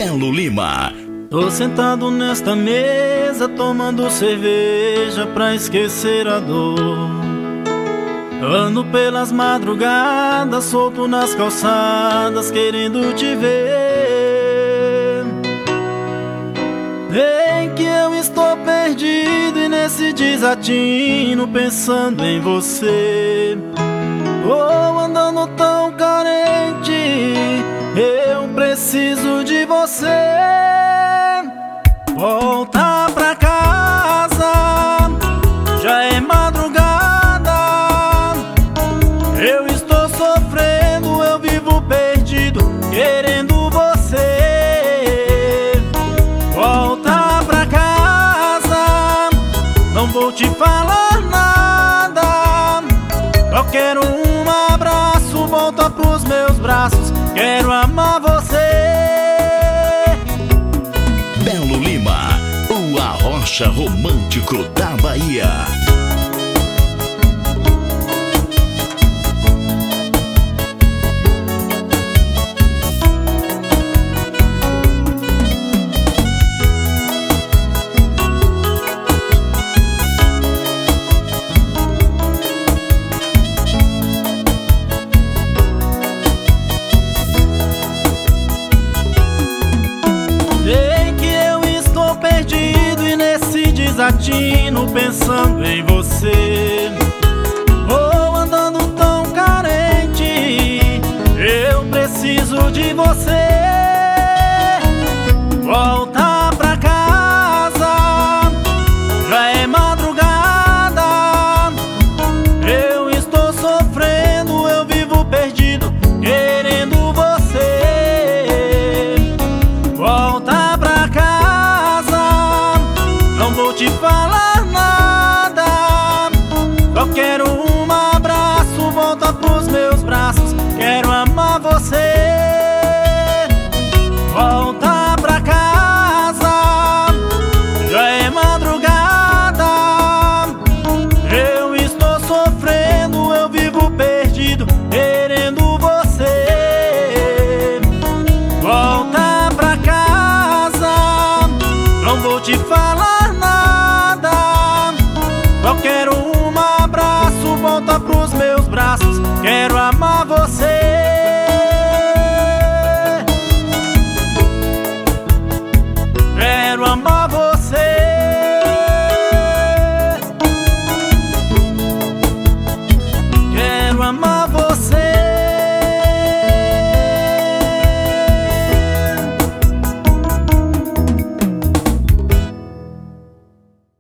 Belo Lima. Tô sentado nesta mesa tomando cerveja pra esquecer a dor. Ando pelas madrugadas, solto nas calçadas, querendo te ver. Bem que eu estou perdido e nesse desatino pensando em você. Tô andando tão carente, eu preciso de você. Volta pra casa, já é madrugada. Eu estou sofrendo, eu vivo perdido, querendo você. Volta pra casa, não vou te falar nada. Só quero um abraço, volta pros meus braços, quero amar você. Belo Lima, o arrocha romântico da Bahia. Desatino pensando em você. Vou andando tão carente, eu preciso de você. Volta pra casa, já é madrugada. Eu estou sofrendo, eu vivo perdido, querendo você. Volta pra casa, não vou te falar nada. Só quero um abraço, volta pros meus braços, quero amar você. Volta pra casa, já é madrugada. Eu estou sofrendo, eu vivo perdido, querendo você. Volta pra casa, não vou te falar nada. Só quero um abraço, volta pros meus braços, quero amar você. Quero amar você. Quero amar você.